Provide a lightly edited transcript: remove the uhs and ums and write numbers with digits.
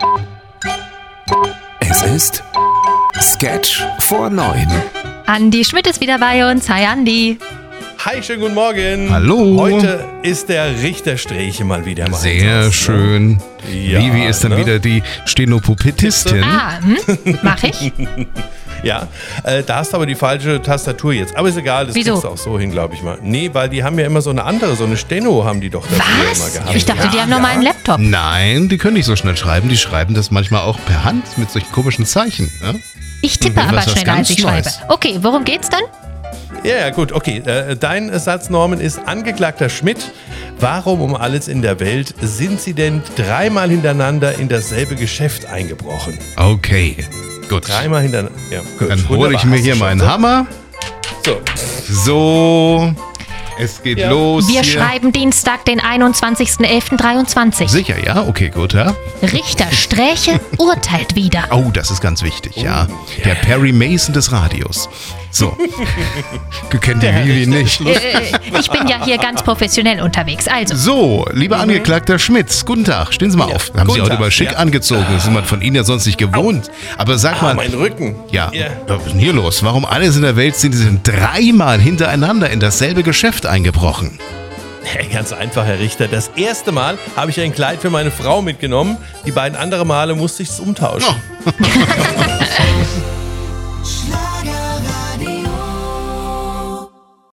Es ist Sketch vor 9. Andi Schmidt ist wieder bei uns. Hi Andi. Hi, schönen guten Morgen. Hallo. Heute ist der Richter Sträche mal wieder im Sehr Einsatz, schön. Ja, Vivi ist dann wieder die Stenopopetistin. Mach ich? Ja, da hast du aber die falsche Tastatur jetzt. Aber ist egal, das Wieso? kriegst du auch so hin, glaube ich mal. Nee, weil die haben ja immer so eine andere, so eine Steno haben die doch dafür immer Was? gehabt. Ich dachte, die haben nur mal einen Laptop. Nein, die können nicht so schnell schreiben. Die schreiben das manchmal auch per Hand mit solchen komischen Zeichen. Ja? Ich tippe Was aber was schneller, als ganz ich schreibe. Neues. Okay, worum geht's dann? Ja, gut, okay. Dein Satz, Norman, ist: Angeklagter Schmidt, warum um alles in der Welt sind Sie denn dreimal hintereinander in dasselbe Geschäft eingebrochen? Okay, gut. Dreimal hintereinander. Ja, gut. Dann hole Wunderbar. ich mir Hast hier du schon meinen so? Hammer. So. So, es geht los. Wir hier. schreiben Dienstag, den 21.11.23. Sicher, ja? Okay, gut, ja. Richter Sträche urteilt wieder. Oh, das ist ganz wichtig, ja. Der Perry Mason des Radios. So. Du kennst die Vivi nicht. Ich bin ja hier ganz professionell unterwegs. Also, So, lieber Angeklagter Schmitz, guten Tag, stehen Sie mal auf. Haben Sie guten heute Tag, mal schick ja. angezogen, das ist man von Ihnen ja sonst nicht gewohnt. Aber sag mal, Mein Rücken. ja, was ist denn hier los? Warum alles in der Welt sind Sie denn dreimal hintereinander in dasselbe Geschäft eingebrochen? Hey, ganz einfach, Herr Richter. Das erste Mal habe ich ein Kleid für meine Frau mitgenommen. Die beiden anderen Male musste ich es umtauschen.